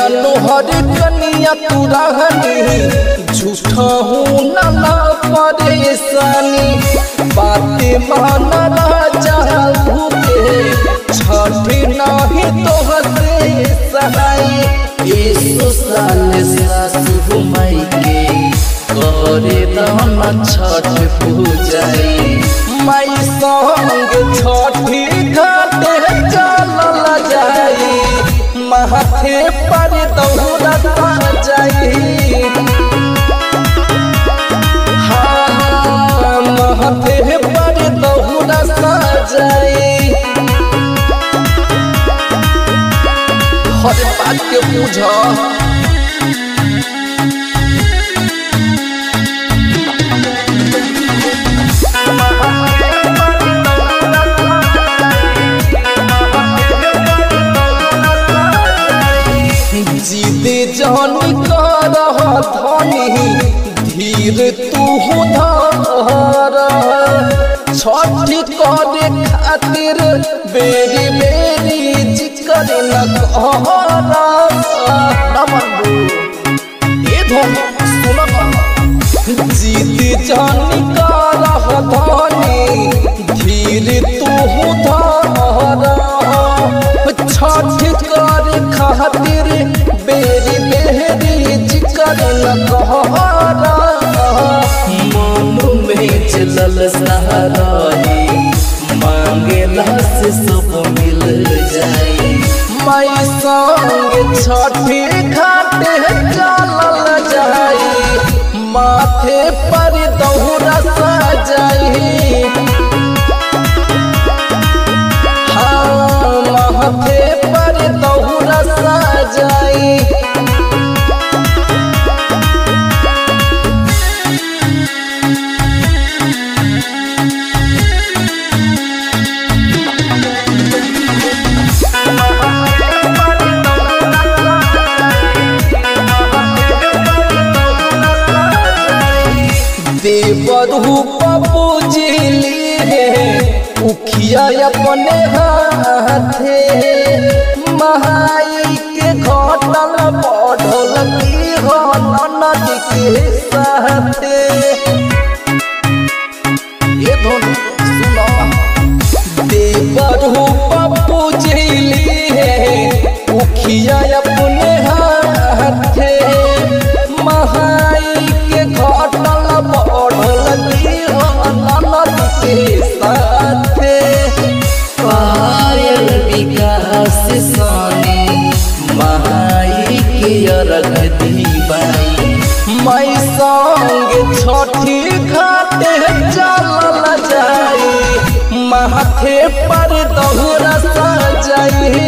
नोहर कनिया तू रहनी झूठा हूँ ना परेशानी बातें माना राजा भूखे छठी नहीं तो हसे सहाय साल सासु माई के करे दाना छठ पूजाई माई संग छठी घाटे चलल जाई माथे पर दौड़ा जाई हाँ माथे पर दौड़ा जाई हर बात के पूछा जीदे जानी कर धनी धीर तू धर छठी करे खातिर बेरी बेरी जिकर न जीदे जानी कर धनी धीर तू धर छठ करे खातिर बेरी बेरी जिकर कहरा मन में चलल सहाराई मांगेला से सब मिल जाई माई संग छठी घाटे चलल जाई माथे पर दौड़ा सजाई हाँ माथे पर दौड़ा सजाई देवरू पप्पू जिली उखिया अपने हाथे महाई के घटल बढ़ल की हो नदी के साथे ये धुन सुनो देवरू पप्पू जिली उखिया अपने हाथे महाई के घटल बढ़ल की हो नदी के साथे पायल विकास सोनी माई के रख दीवाई माई संग छठी घाटे चलल जाई माथे पर दौड़ा सजाई